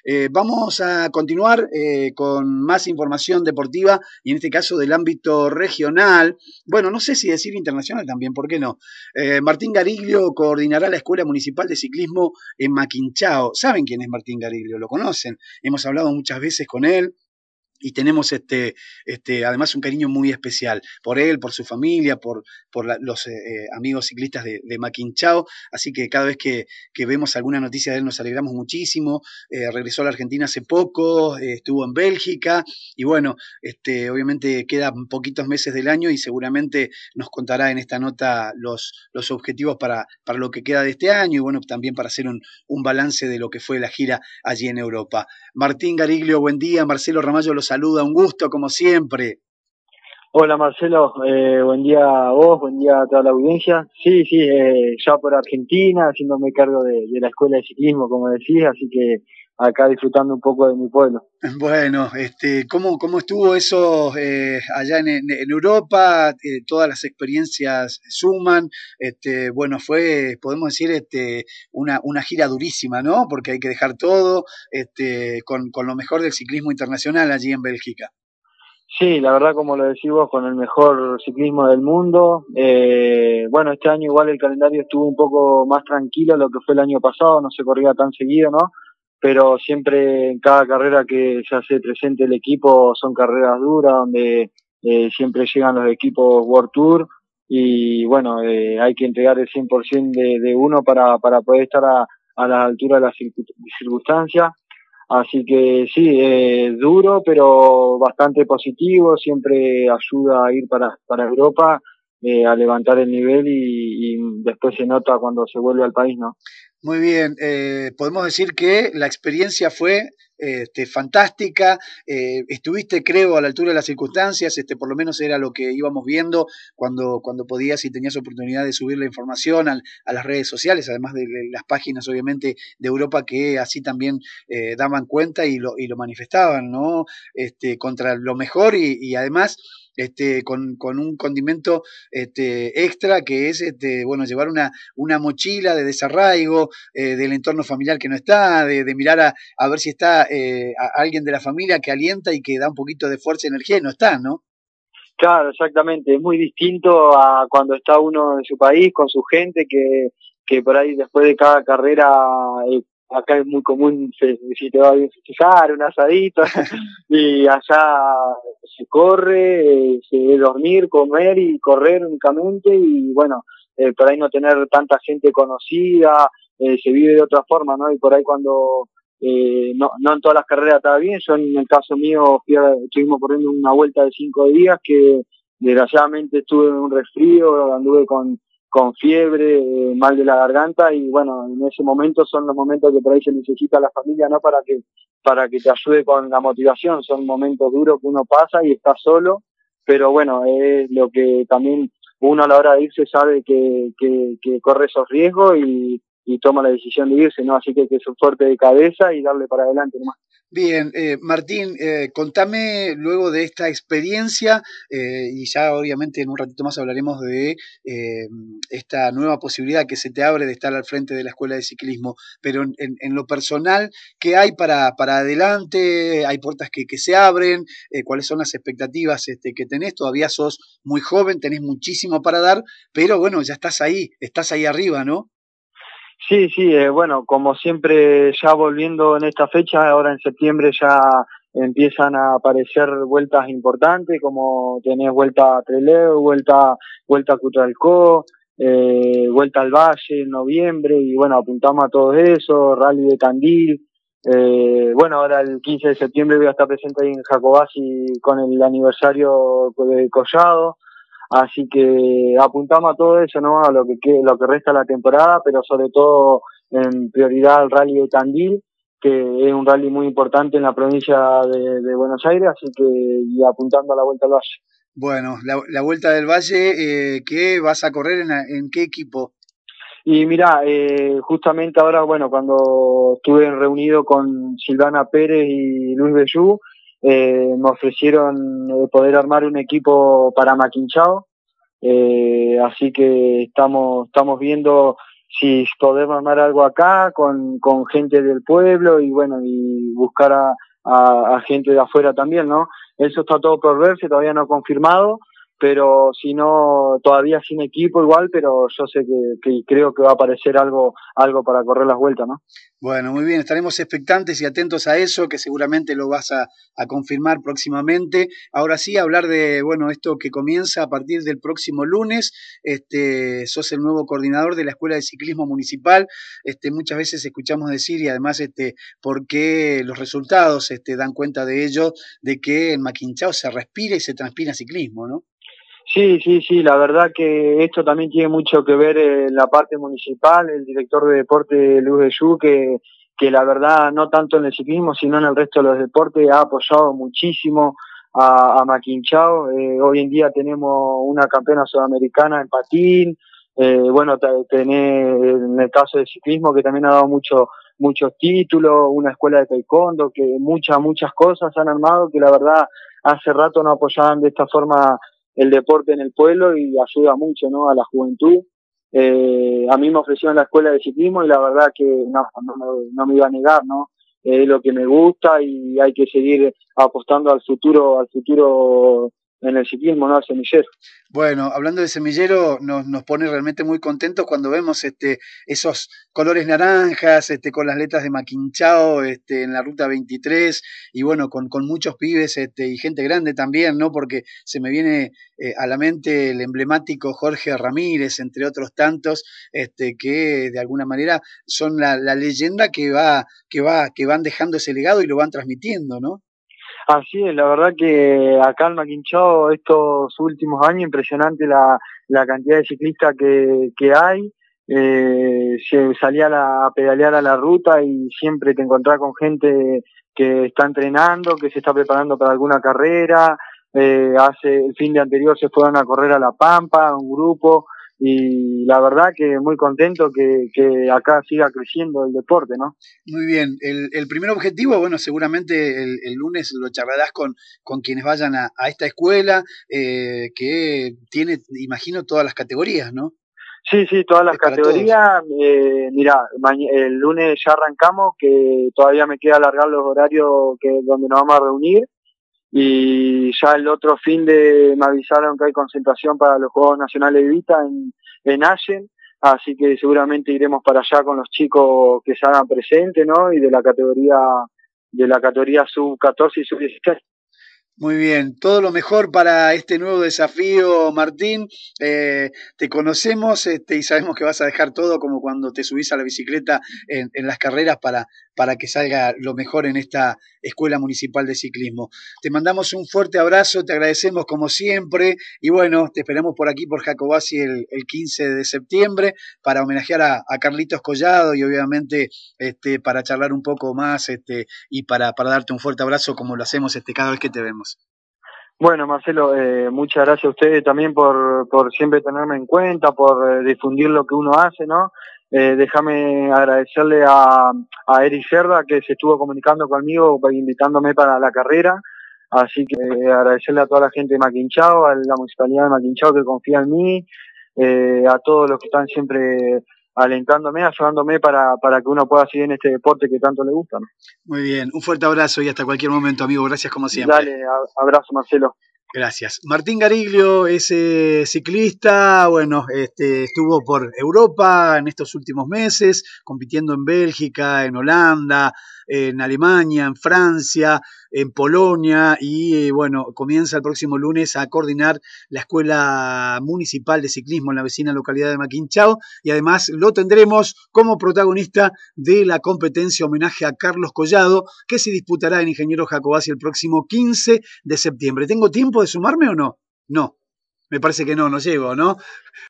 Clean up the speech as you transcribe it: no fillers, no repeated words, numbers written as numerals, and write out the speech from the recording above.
Vamos a continuar con más información deportiva y en este caso del ámbito regional. Bueno, no sé si decir internacional también, ¿por qué no? Martín Gariglio coordinará la Escuela Municipal de Ciclismo en Maquinchao. ¿Saben quién es Martín Gariglio? ¿Lo conocen? Hemos hablado muchas veces con él. Y tenemos además un cariño muy especial por él, por su familia, por los amigos ciclistas de Maquinchao. Así que cada vez que vemos alguna noticia de él nos alegramos muchísimo. Regresó a la Argentina hace poco, estuvo en Bélgica y bueno, obviamente quedan poquitos meses del año y seguramente nos contará en esta nota los objetivos para lo que queda de este año y bueno, también para hacer un balance de lo que fue la gira allí en Europa. Martín Gariglio, buen día. Marcelo Ramallo lo saluda, un gusto como siempre. Hola Marcelo, buen día a vos, buen día a toda la audiencia. Sí, ya por Argentina, haciéndome cargo de la escuela de ciclismo, como decís, así que acá disfrutando un poco de mi pueblo. Bueno, ¿cómo estuvo eso allá en Europa? Todas las experiencias suman. Bueno, podemos decir, una gira durísima, ¿no? Porque hay que dejar todo con lo mejor del ciclismo internacional allí en Bélgica. Sí, la verdad, como lo decís vos, con el mejor ciclismo del mundo. Bueno, este año igual el calendario estuvo un poco más tranquilo de lo que fue el año pasado, no se corría tan seguido, ¿no? Pero siempre en cada carrera que se hace presente el equipo son carreras duras, donde siempre llegan los equipos World Tour y bueno, hay que entregar el 100% de uno para poder estar a la altura de las circunstancias. Así que sí, duro, pero bastante positivo, siempre ayuda a ir para Europa, a levantar el nivel y después se nota cuando se vuelve al país, ¿no? Muy bien, podemos decir que la experiencia fue fantástica, estuviste creo a la altura de las circunstancias, por lo menos era lo que íbamos viendo cuando podías y tenías oportunidad de subir la información a las redes sociales, además de las páginas obviamente de Europa que así también daban cuenta y lo manifestaban, ¿no? Contra lo mejor y además con un condimento extra que es bueno, llevar una mochila de desarraigo del entorno familiar que no está, de mirar a ver si está alguien de la familia que alienta y que da un poquito de fuerza y energía y no está, ¿no? Claro, exactamente, es muy distinto a cuando está uno en su país, con su gente, que por ahí después de cada carrera, acá es muy común, si te va bien festejar, un asadito, y allá se corre, se debe dormir, comer y correr únicamente, y bueno, por ahí no tener tanta gente conocida, se vive de otra forma, ¿no? Y por ahí cuando no en todas las carreras estaba bien. Yo en el caso mío estuvimos corriendo una vuelta de 5 días que desgraciadamente estuve en un resfrío, anduve con fiebre, mal de la garganta y bueno, en ese momento son los momentos que por ahí se necesita la familia, ¿no? Para que te ayude con la motivación. Son momentos duros que uno pasa y está solo, pero bueno, es lo que también uno a la hora de irse sabe que corre esos riesgos y toma la decisión de irse, ¿no? Así que ser fuerte de cabeza y darle para adelante nomás. Bien, Martín, contame luego de esta experiencia y ya obviamente en un ratito más hablaremos de esta nueva posibilidad que se te abre de estar al frente de la escuela de ciclismo, pero en lo personal, ¿qué hay para adelante? ¿Hay puertas que se abren? ¿Cuáles son las expectativas que tenés? Todavía sos muy joven, tenés muchísimo para dar, pero bueno, ya estás ahí arriba, ¿no? Sí, bueno, como siempre, ya volviendo en esta fecha, ahora en septiembre ya empiezan a aparecer vueltas importantes, como tenés vuelta a Trelew, vuelta a Cutralcó, vuelta al Valle en noviembre, y bueno, apuntamos a todo eso, Rally de Tandil. Bueno, ahora el 15 de septiembre voy a estar presente ahí en Jacobasi con el aniversario de Collado. Así que apuntamos a todo eso, ¿no? A lo que resta de la temporada, pero sobre todo en prioridad al Rally de Tandil, que es un rally muy importante en la provincia de Buenos Aires, así que y apuntando a la Vuelta al Valle. Bueno, la Vuelta del Valle, ¿qué vas a correr en qué equipo? Y mira, justamente ahora, bueno, cuando estuve reunido con Silvana Pérez y Luis Bellú, me ofrecieron poder armar un equipo para Maquinchao. Así que estamos viendo si podemos armar algo acá con gente del pueblo y bueno, y buscar a gente de afuera también, ¿no? Eso está todo por verse, todavía no confirmado, pero si no, todavía sin equipo igual, pero yo sé que creo que va a aparecer algo para correr las vueltas, ¿no? Bueno, muy bien, estaremos expectantes y atentos a eso, que seguramente lo vas a confirmar próximamente. Ahora sí, hablar de, bueno, esto que comienza a partir del próximo lunes. Sos el nuevo coordinador de la Escuela de Ciclismo Municipal. Muchas veces escuchamos decir, y además, por qué los resultados, dan cuenta de ello, de que en Maquinchao se respira y se transpira ciclismo, ¿no? Sí, sí, sí, la verdad que esto también tiene mucho que ver en la parte municipal, el director de deporte Luis Bellú, que la verdad no tanto en el ciclismo, sino en el resto de los deportes ha apoyado muchísimo a Maquinchao. Hoy en día tenemos una campeona sudamericana en patín, bueno, tenés en el caso del ciclismo que también ha dado muchos títulos, una escuela de taekwondo, que muchas cosas han armado que la verdad hace rato no apoyaban de esta forma el deporte en el pueblo y ayuda mucho, ¿no?, a la juventud. A mí me ofrecieron la escuela de ciclismo y la verdad que no me iba a negar, ¿no? Es lo que me gusta y hay que seguir apostando al futuro en el ciclismo, ¿no?, al semillero. Bueno, hablando de semillero, nos pone realmente muy contentos cuando vemos esos colores naranjas, con las letras de Maquinchao, en la ruta 23, y bueno, con muchos pibes, y gente grande también, ¿no? Porque se me viene a la mente el emblemático Jorge Ramírez, entre otros tantos, que de alguna manera son la leyenda que van dejando ese legado y lo van transmitiendo, ¿no? Así es, la verdad que acá en Maquinchao estos últimos años impresionante la cantidad de ciclistas que hay. Se salía a pedalear a la ruta y siempre te encontrás con gente que está entrenando, que se está preparando para alguna carrera. Hace el fin de anterior se fueron a correr a La Pampa, un grupo, y la verdad que muy contento que acá siga creciendo el deporte, ¿no? Muy bien, el primer objetivo, bueno, seguramente el lunes lo charlarás con quienes vayan a esta escuela, que tiene, imagino, todas las categorías, ¿no? Sí, sí, todas las Es para todos. categorías. Mirá, el lunes ya arrancamos, que todavía me queda alargar los horarios donde nos vamos a reunir. Y ya el otro fin de me avisaron que hay concentración para los Juegos Nacionales de Vita en Allen, así que seguramente iremos para allá con los chicos que se hagan presentes, ¿no? Y de la categoría sub-14 y sub-16. Muy bien, todo lo mejor para este nuevo desafío, Martín. Te conocemos, y sabemos que vas a dejar todo como cuando te subís a la bicicleta en las carreras para que salga lo mejor en esta Escuela Municipal de Ciclismo. Te mandamos un fuerte abrazo, te agradecemos como siempre y bueno, te esperamos por aquí por Jacobasi el 15 de septiembre para homenajear a Carlitos Collado y obviamente para charlar un poco más y para darte un fuerte abrazo como lo hacemos cada vez que te vemos. Bueno, Marcelo, muchas gracias a ustedes también por siempre tenerme en cuenta, por difundir lo que uno hace, ¿no? Déjame agradecerle a Eric Cerda, que se estuvo comunicando conmigo, invitándome para la carrera. Así que agradecerle a toda la gente de Maquinchao, a la municipalidad de Maquinchao que confía en mí, a todos los que están siempre alentándome, ayudándome para que uno pueda seguir en este deporte que tanto le gusta, ¿no? Muy bien, un fuerte abrazo y hasta cualquier momento, amigo. Gracias como siempre. Dale, abrazo, Marcelo. Gracias. Martín Gariglio es ciclista, bueno, estuvo por Europa en estos últimos meses, compitiendo en Bélgica, en Holanda, en Alemania, en Francia, en Polonia y bueno, comienza el próximo lunes a coordinar la Escuela Municipal de Ciclismo en la vecina localidad de Maquinchao y además lo tendremos como protagonista de la competencia homenaje a Carlos Collado que se disputará en Ingeniero Jacobasi el próximo 15 de septiembre. ¿Tengo tiempo de sumarme o no? No, me parece que no llego, ¿no?